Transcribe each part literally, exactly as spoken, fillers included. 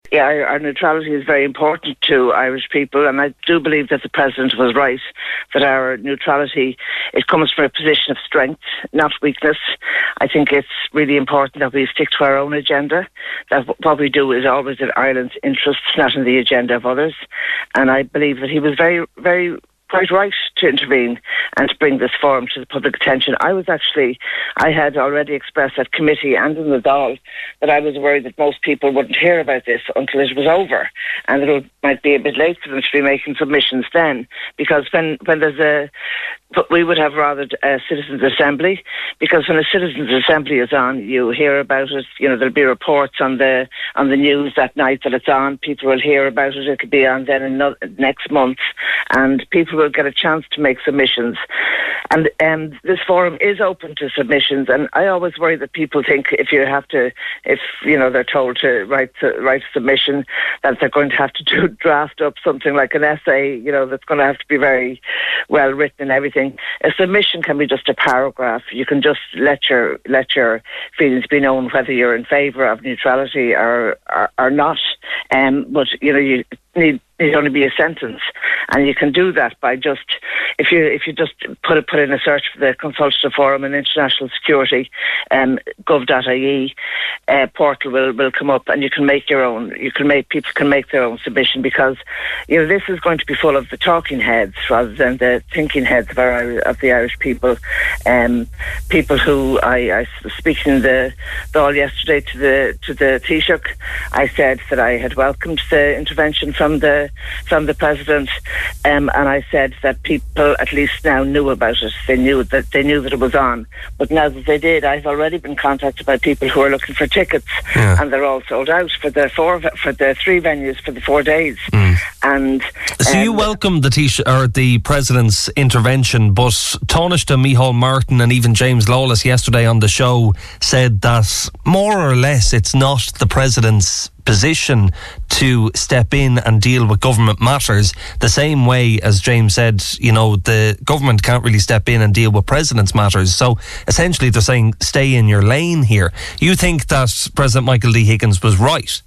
yeah, our, our neutrality is very important to Irish people, and I do believe that the President was right, that our neutrality, it comes from a position of strength, not weakness. I think it's really important that we stick to our own agenda, that what we do is always in Ireland's interests, not in the agenda of others. And I believe that he was very, very quite right to intervene and to bring this forum to the public attention. I was actually, I had already expressed at committee and in the Dáil that I was worried that most people wouldn't hear about this until it was over, and that it might be a bit late for them to be making submissions then, because when, when there's a, but we would have rather a citizens' assembly, because when a citizens' assembly is on, you hear about it. You know, there'll be reports on the on the news that night that it's on. People will hear about it. It could be on then another, next month, and people will get a chance to make submissions. And um, this forum is open to submissions, and I always worry that people think if you have to, if you know they're told to write to, write a submission, that they're going to have to do, draft up something like an essay, you know, that's going to have to be very well written and everything. A submission can be just a paragraph. You can just let your let your feelings be known, whether you're in favour of neutrality or or, or not. Um, but you know, you need it only be a sentence, and you can do that by just if you if you just put it, put in a search for the Consultative Forum on International Security, um, gov dot I E uh, portal will, will come up, and you can make your own. You can make people can make their own submission, because you know this is going to be full of the talking heads rather than the thinking heads of our of the Irish people. Um, people who I, I was speaking in the Dáil yesterday to the to the Taoiseach, I said that I had welcomed the intervention from the from the President, um, and I said that people at least now knew about it. They knew that they knew that it was on. But now that they did, I've already been contacted by people who are looking for tickets, yeah. and they're all sold out for the four for the three venues for the four days. Mm. And so um, you welcomed the Taoiseach, or the President's intervention, but Taoiseach Micheál Martin and even James Lawless yesterday on the show said that more or less it's not the President's position to step in and deal with government matters, the same way as James said, you know, the government can't really step in and deal with President's matters. So essentially they're saying stay in your lane here. You think that President Michael D. Higgins was right?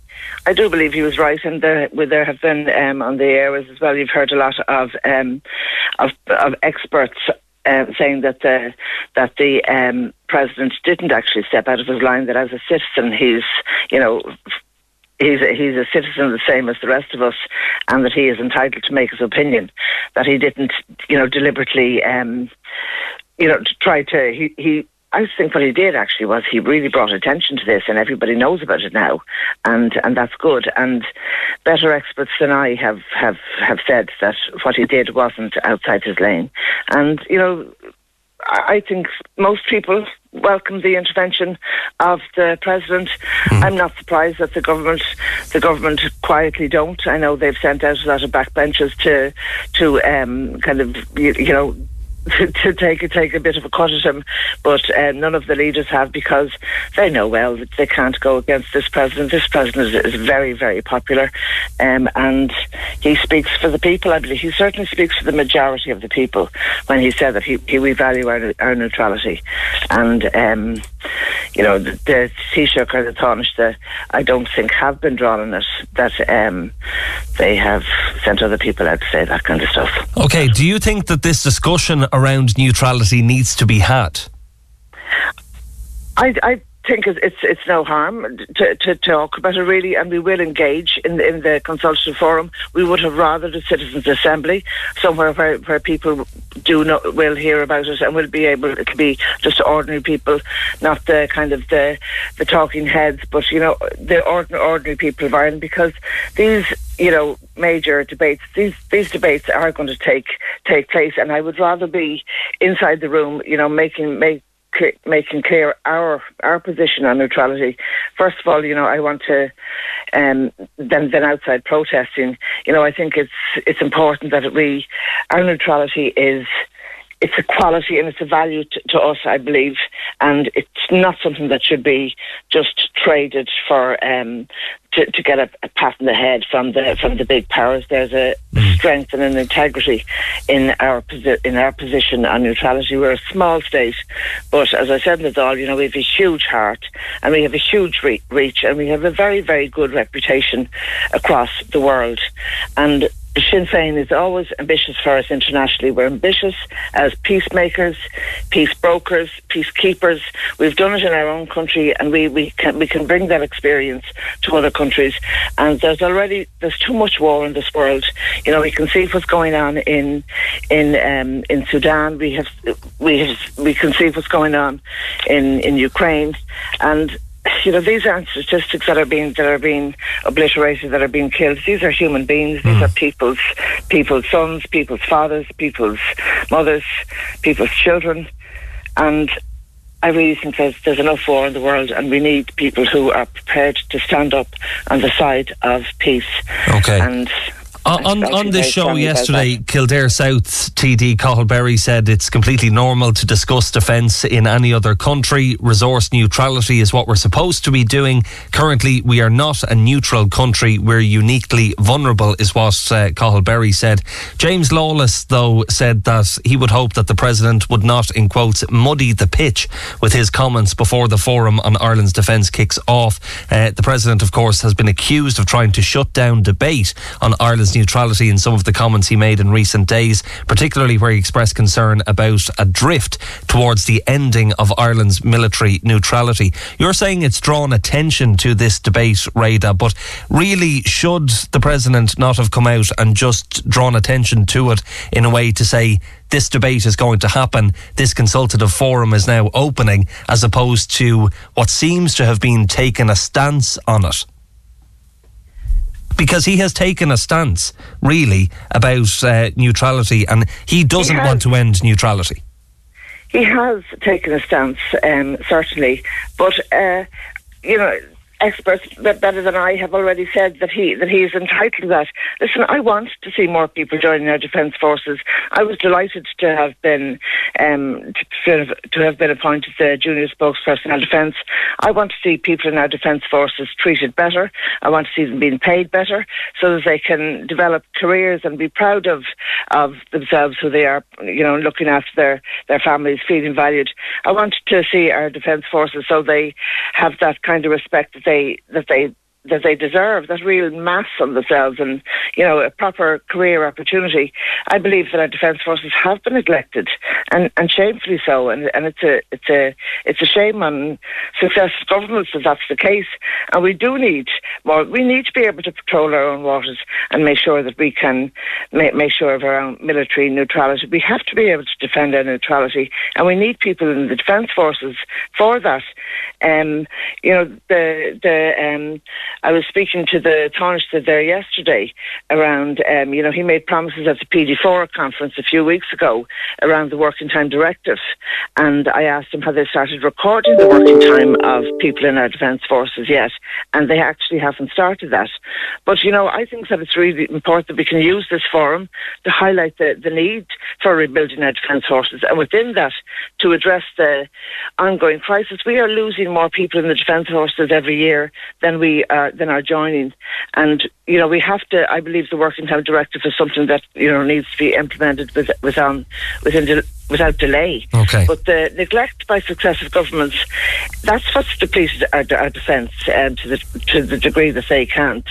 I do believe he was right, and there, there have been um, on the airways as well. You've heard a lot of um, of, of experts uh, saying that the that the um, president didn't actually step out of his line. That as a citizen, he's you know. He's a, he's a citizen the same as the rest of us, and that he is entitled to make his opinion. That he didn't, you know, deliberately, um, you know, to try to. He, he, I think what he did actually was he really brought attention to this, and everybody knows about it now, and and that's good. And better experts than I have have have said that what he did wasn't outside his lane, and you know. I think most people welcome the intervention of the President. Mm. I'm not surprised that the government the government quietly don't. I know they've sent out a lot of backbenchers to to um, kind of you, you know to, to take take a bit of a cut at him, but uh, none of the leaders have, because they know well that they can't go against this President. This President is, is very, very popular, um, and he speaks for the people. I believe he certainly speaks for the majority of the people when he said that he, he we value our, our neutrality. And um, you know, the, the Taoiseach or the Taoiseach, I don't think have been drawn on it, that um, they have sent other people out to say that kind of stuff. Okay, do you think that this discussion around neutrality needs to be had? I, I think it's it's no harm to, to talk about it, really, and we will engage in in the Consultative Forum. We would have rather the Citizens' Assembly, somewhere where, where people do know, will hear about it and will be able, it could be just ordinary people, not the kind of the the talking heads, but you know, the ordinary, ordinary people of Ireland, because these you know, major debates, these these debates are going to take take place, and I would rather be inside the room, you know, making make making clear our our position on neutrality. First of all, you know, I want to um then then outside protesting. You know, I think it's it's important that we our neutrality is it's a quality and it's a value to, to us, I believe, and it's not something that should be just traded for um to, to get a, a pat on the head from the from the big powers. There's a strength and an integrity in our posi- in our position on neutrality. We're a small state, but as I said in the Dáil, you know, we have a huge heart and we have a huge re- reach and we have a very, very good reputation across the world. And Sinn Féin is always ambitious for us internationally. We're ambitious as peacemakers, peace brokers, peacekeepers. We've done it in our own country, and we, we can we can bring that experience to other countries. And there's already there's too much war in this world. You know, we can see what's going on in in um, in Sudan. We have we have we can see what's going on in in Ukraine, and you know, these aren't statistics that are being that are being obliterated, that are being killed. These are human beings. These mm. are people's people's sons, people's fathers, people's mothers, people's children. And I really think there's, there's enough war in the world, and we need people who are prepared to stand up on the side of peace. Okay. And On, on, on this show yesterday, Kildare South T D Cathal Berry said it's completely normal to discuss defence in any other country. Resource neutrality is what we're supposed to be doing. Currently, we are not a neutral country. We're uniquely vulnerable, is what uh, Cathal Berry said. James Lawless, though, said that he would hope that the President would not, in quotes, muddy the pitch with his comments before the forum on Ireland's defence kicks off. Uh, the President, of course, has been accused of trying to shut down debate on Ireland's neutrality in some of the comments he made in recent days, particularly where he expressed concern about a drift towards the ending of Ireland's military neutrality. You're saying it's drawn attention to this debate, Rada, but really should the President not have come out and just drawn attention to it in a way to say this debate is going to happen, this consultative forum is now opening, as opposed to what seems to have been taken a stance on it? Because he has taken a stance, really, about uh, neutrality, and he doesn't he want to end neutrality. He has taken a stance, um, certainly, but uh, you know, experts better than I have already said that he that he is entitled to that. Listen, I want to see more people joining our defence forces. I was delighted to have been um, to, to have been appointed the junior spokesperson on defence. I want to see people in our defence forces treated better. I want to see them being paid better so that they can develop careers and be proud of of themselves, who they are, you know, looking after their, their families, feeling valued. I want to see our defence forces so they have that kind of respect that they that they that they deserve, that real mass on themselves, and, you know, a proper career opportunity. I believe that our defence forces have been neglected, and, and shamefully so, and, and it's a it's a it's a shame on successive governments that that's the case. And we do need more. We need to be able to patrol our own waters and make sure that we can make, make sure of our own military neutrality. We have to be able to defend our neutrality, and we need people in the defence forces for that. Um, you know, the the um. I was speaking to the Taoiseach there yesterday around, um, you know, he made promises at the P D four conference a few weeks ago around the working time directive. And I asked him, have they started recording the working time of people in our defence forces yet? And they actually haven't started that. But, you know, I think that it's really important that we can use this forum to highlight the, the need for rebuilding our defence forces. And within that, to address the ongoing crisis, we are losing more people in the defence forces every year than we are than are joining. And, you know, we have to, I believe the working time directive is something that, you know, needs to be implemented with, with um, within de- without delay. Okay. But the neglect by successive governments, that's what's depleted our, our defence um, to the to the degree that they can't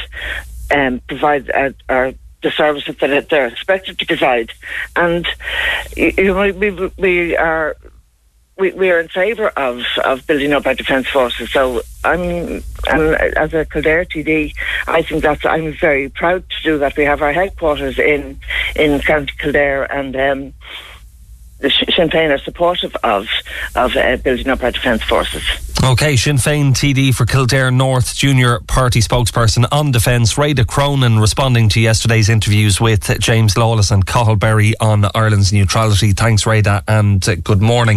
um, provide our, our the services that they're expected to provide. And, you know, we, we are We, we are in favour of, of building up our defence forces. So I'm, I'm, as a Kildare T D, I think that's, I'm very proud to do that. We have our headquarters in, in County Kildare, and um, the Sinn Féin are supportive of, of uh, building up our defence forces. OK, Sinn Féin T D for Kildare North, junior party spokesperson on defence, Rada Cronin, responding to yesterday's interviews with James Lawless and Cathal Berry on Ireland's neutrality. Thanks, Rada, and uh, good morning.